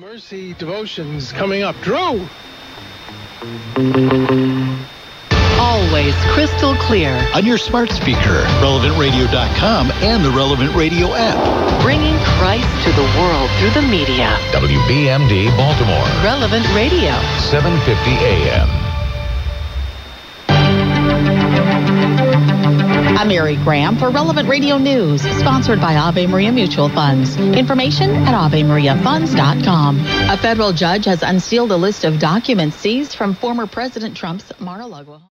Mercy devotions coming up. Drew! Always crystal clear. On your smart speaker, relevantradio.com, and the Relevant Radio app. Bringing Christ to the world through the media. WBMD Baltimore. Relevant Radio. 750 AM. I'm Mary Graham for Relevant Radio News, sponsored by Ave Maria Mutual Funds. Information at AveMariaFunds.com. A federal judge has unsealed a list of documents seized from former President Trump's Mar-a-Lago.